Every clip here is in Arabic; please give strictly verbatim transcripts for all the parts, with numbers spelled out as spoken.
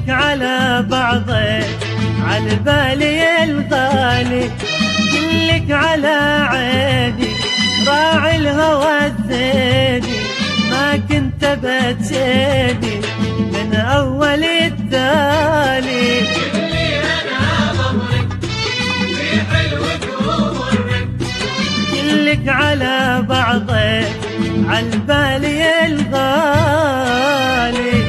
كلك على بعضك عالبالي الغالي، كلك على عيني راعي الهوى الزيني، ما كنت بتشيني من أول التالي. اللي أنا ضمرك في حلوك ومرك، كلك على بعضك عالبالي الغالي.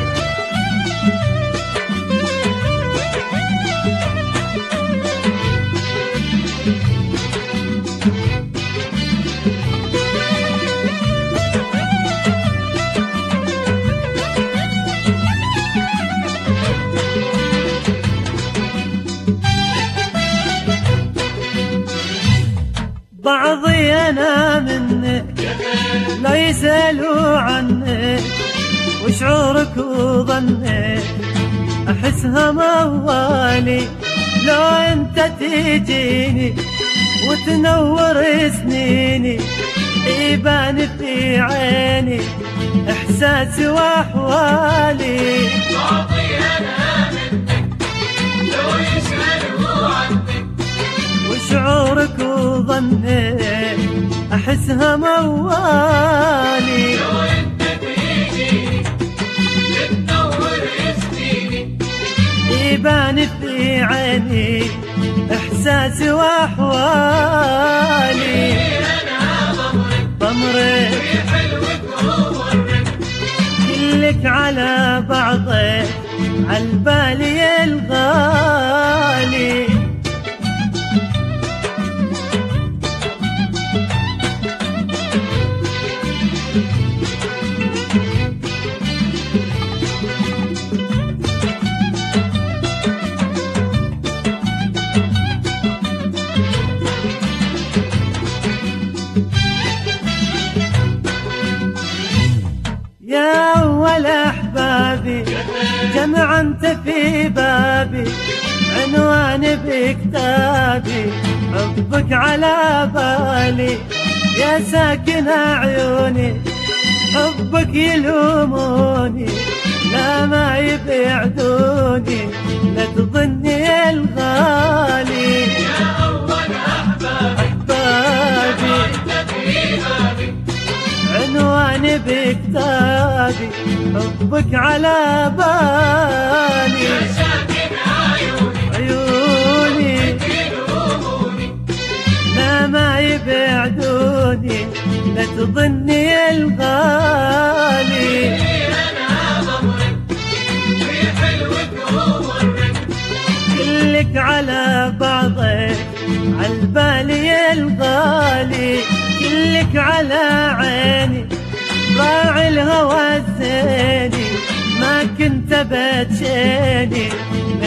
بعضي أنا منك لا يسألوا عنك، وشعورك وظنك أحسها موالي. لو أنت تجيني وتنور سنيني، يبان في عيني إحساسي وأحوالي. بعضي أنا منك لو يسألوا عنك، وشعورك وظنك أحسها موالي. لو أنت تيجي تنور سنيني، يبان في عيني إحساسي وأحوالي. أنا ضمرك ضمرك في حلوك ومرك، كلك على بعضك عالبالي الغالي. يا أول أحبابي جمع أنت في بابي، عنواني بكتابي حبك على بالي. يا ساكن عيوني حبك يلوموني، لا ما يبعدوني لا تظني الغالي. يا أول أحبابي أحبابي أنت في بابي، عنواني بكتابي حبك على بالي. يا ساكن عيوني عيوني يلوموني، لا ما يبعدوني لا تظني الغالي. أنا ضمرك في حلوك ومرك، كلك على بعضك عالبالي الغالي، كلك على عيني راعي الهوى الزيني، ما كنت بتشيني